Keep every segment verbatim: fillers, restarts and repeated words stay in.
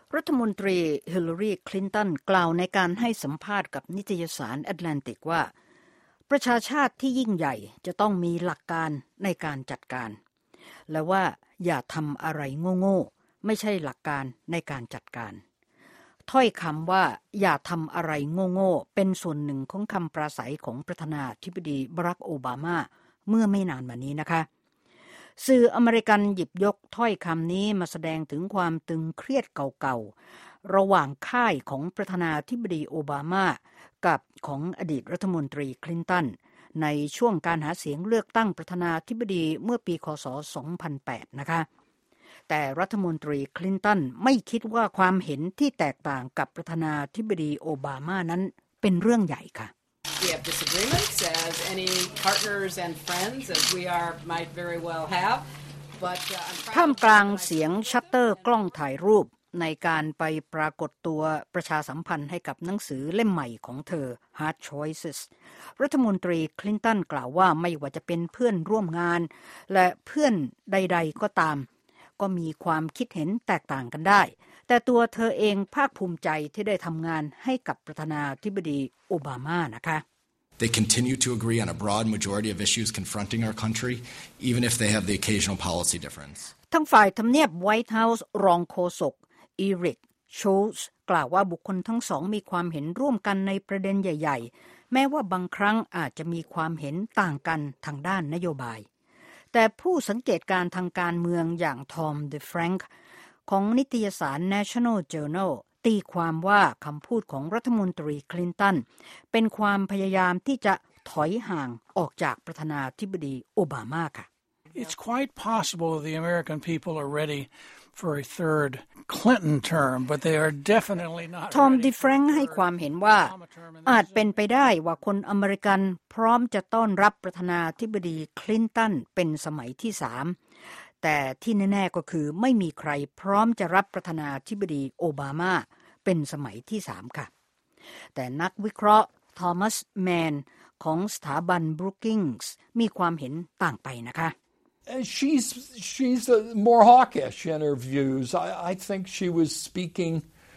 รัฐมนตรีฮิลลารีคลินตันกล่าวในการให้สัมภาษณ์กับนิตยสารแอตแลนติกว่าประชาชาติที่ยิ่งใหญ่จะต้องมีหลักการในการจัดการและว่าอย่าทำอะไรโง่ๆไม่ใช่หลักการในการจัดการถ้อยคำว่าอย่าทำอะไรโง่ๆเป็นส่วนหนึ่งของคำปราศัยของประธานาธิบดีบารักโอบามาเมื่อไม่นานมานี้นะคะสื่ออเมริกันหยิบยกถ้อยคำนี้มาแสดงถึงความตึงเครียดเก่าๆระหว่างค่ายของประธานาธิบดีโอบามากับของอดีตรัฐมนตรีคลินตันในช่วงการหาเสียงเลือกตั้งประธานาธิบดีเมื่อปีคศสองพันแปดนะคะแต่รัฐมนตรีคลินตันไม่คิดว่าความเห็นที่แตกต่างกับประธานาธิบดีโอบามานั้นเป็นเรื่องใหญ่ค่ะ We have disagreements as any partners and friends as we are might very well have but ท่ามกลางเสียงชัตเตอร์กล้องถ่ายรูปในการไปปรากฏตัวประชาสัมพันธ์ให้กับหนังสือเล่มใหม่ของเธอ Hard Choices รัฐมนตรีคลินตันกล่าวว่าไม่ว่าจะเป็นเพื่อนร่วมงานและเพื่อนใดๆก็ตามก็มีความคิดเห็นแตกต่างกันได้แต่ตัวเธอเองภาคภูมิใจที่ได้ทำงานให้กับประธานาธิบดีโอบามานะคะ They continue to agree on a broad majority of issues confronting our country, even if they have the occasional policy difference. ทั้งฝ่ายทำเนียบไวท์เฮาส์รองโฆษกอีริกโชลส์กล่าวว่าบุคคลทั้งสองมีความเห็นร่วมกันในประเด็นใหญ่ๆแม้ว่าบางครั้งอาจจะมีความเห็นต่างกันทางด้านนโยบายแต่ผู้สังเกตการทางการเมืองอย่างทอมเดฟแฟรงค์ของนิตยสาร National Journal ตีความว่าคำพูดของรัฐมนตรีคลินตันเป็นความพยายามที่จะถอยห่างออกจากประธานาธิบดีโอบามาค่ะ It's quite possible the American people are ready for a third Clinton term, but they are definitely not. ทอมดิแฟรงค์ให้ความเห็นว่าอาจเป็นไปได้ว่าคนอเมริกันพร้อมจะต้อนรับประธานาธิบดีคลินตันเป็นสมัยที่สามแต่ที่แน่ๆก็คือไม่มีใครพร้อมจะรับประธานาธิบดีโอบามาเป็นสมัยที่สามค่ะแต่นักวิเคราะห์ทอมัสแมนของสถาบันบรูกิงส์มีความเห็นต่างไปนะคะ She's she's more hawkish in her views. I, I think she was speaking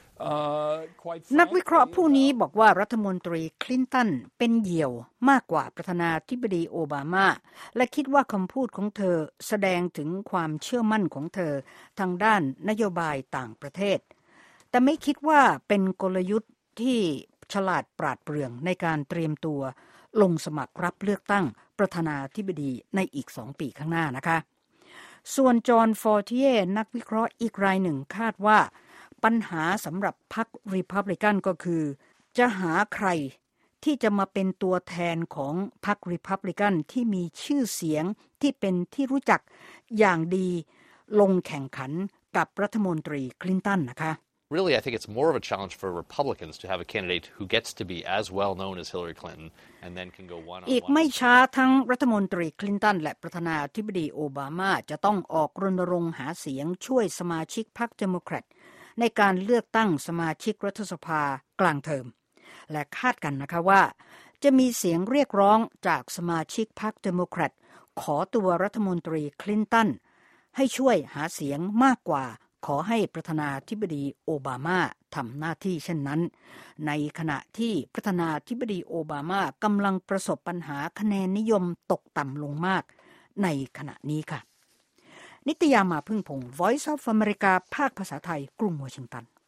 uh, quite frankly. นักวิเคราะห์ผู้นี้บอกว่ารัฐมนตรีคลินตันเป็นเหยี่ยวมากกว่าประธานาธิบดีโอบามาและคิดว่าคำพูดของเธอแสดงถึงความเชื่อมั่นของเธอทางด้านนโยบายต่างประเทศแต่ไม่คิดว่าเป็นกลยุทธ์ที่ฉลาดปราดเปรื่องในการเตรียมตัวลงสมัครรับเลือกตั้งประธานาธิบดีในอีกสองปีข้างหน้านะคะส่วนจอห์นฟอร์ติเย่นักวิเคราะห์อีกรายหนึ่งคาดว่าปัญหาสำหรับพรรครีพับลิกันก็คือจะหาใครที่จะมาเป็นตัวแทนของพรรครีพับลิกันที่มีชื่อเสียงที่เป็นที่รู้จักอย่างดีลงแข่งขันกับรัฐมนตรีคลินตันนะคะ Really, I think it's more of a challenge for Republicans to have a candidate who gets to be as well known as Hillary Clinton and then can go one on one. อีกไม่ช้าทั้งรัฐมนตรีคลินตันและประธานาธิบดีโอบามาจะต้องออกรณรงค์หาเสียงช่วยสมาชิกพรรคเดโมแครตในการเลือกตั้งสมาชิกรัฐสภากลางเทอมและคาดกันนะคะว่าจะมีเสียงเรียกร้องจากสมาชิกพรรคเดโมแครตขอตัวรัฐมนตรีคลินตันให้ช่วยหาเสียงมากกว่าขอให้ประธานาธิบดีโอบามาทำหน้าที่เช่นนั้นในขณะที่ประธานาธิบดีโอบามากำลังประสบปัญหาคะแนนนิยมตกต่ำลงมากในขณะนี้ค่ะนิตยามาพึ่งพงศ์ Voice of America ภาคภาษาไทยกรุงวอชิงตัน